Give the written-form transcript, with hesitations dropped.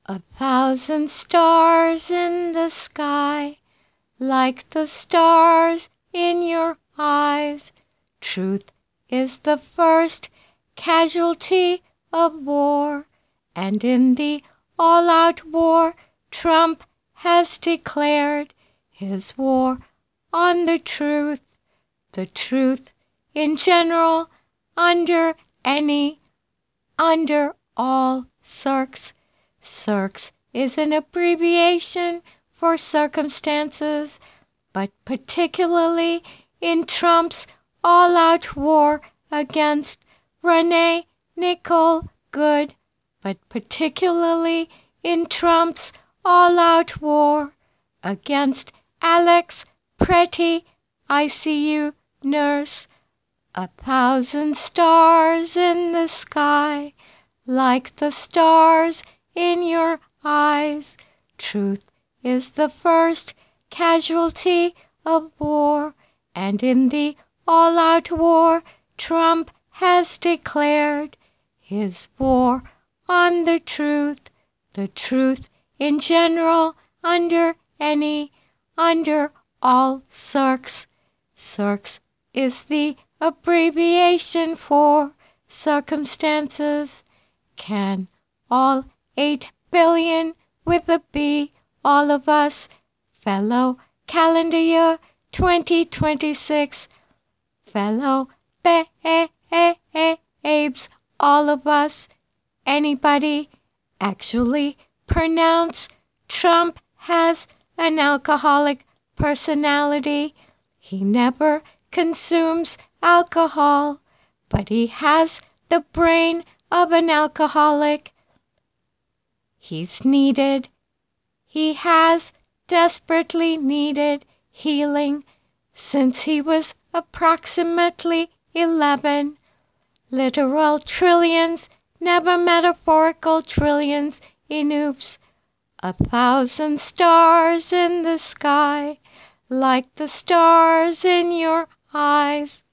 1,000 stars in the sky, like the stars in your eyes. Truth is the first casualty of war, and in the all-out war, Trump has declared his war on the truth in general, under all circs. Circs is an abbreviation for circumstances, but particularly in Trump's all-out war against Rene Nicole Good, but particularly in Trump's all-out war against Alex Pretty, ICU nurse. 1,000 stars in the sky, like the stars in your eyes. Truth is the first casualty of war, and in the all-out war, Trump has declared his war on the truth in general, under all circs. Circs is the abbreviation for circumstances. Can all 8 billion with a B, all of us, fellow calendar year 2026, fellow babes, all of us, anybody actually pronounce Trump has an alcoholic personality? He never consumes alcohol, but he has the brain of an alcoholic. He has desperately needed healing since he was approximately 11. Literal trillions, never metaphorical trillions in oops. 1,000 stars in the sky, like the stars in your eyes.